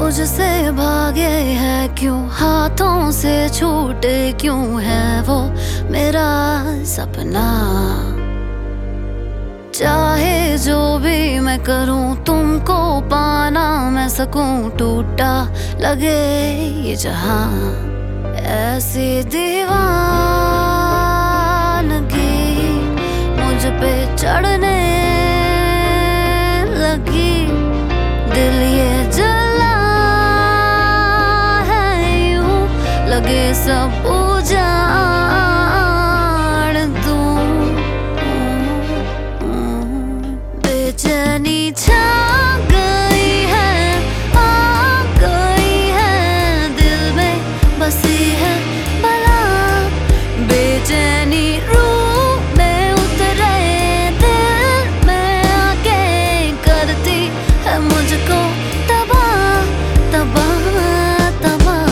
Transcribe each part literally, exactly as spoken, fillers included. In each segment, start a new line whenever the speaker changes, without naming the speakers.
मुझसे भागे है क्यों, हाथों से छूटे क्यों है वो मेरा सपना। चाहे जो भी मैं करूं तुमको पाना मैं सकूं, टूटा लगे ये जहां। ऐसी दीवानगी मुझ पे चढ़ने लगी, दिल ये जला है यूं लगे सब उजाड़ दूं। बेचैनी छा गई है, आ गई है दिल में बसी है बला। बेचैनी रूह में उतरे दिल में आके करती है मुझको तबाह तबाह तबाह।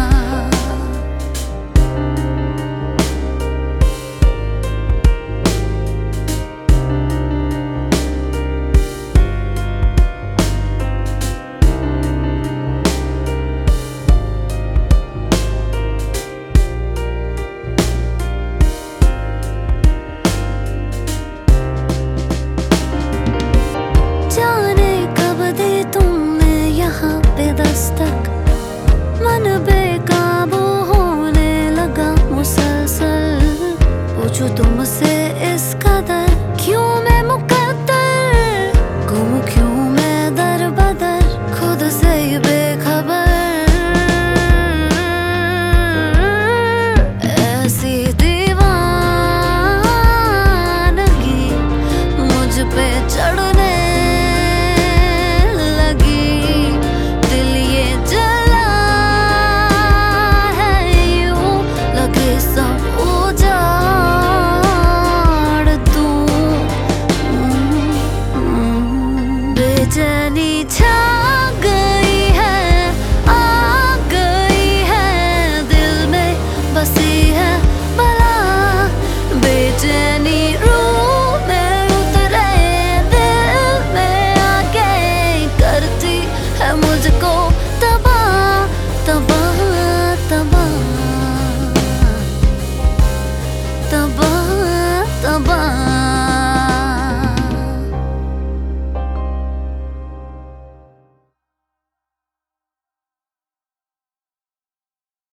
जाने कब दी तुमने यहाँ पे दस्तक, मन बेकाबू होने लगा मुसलसल। पूछो तुमसे इस कदर क्यों मैं मुकद्दर, गुम क्यों मैं दर बदर।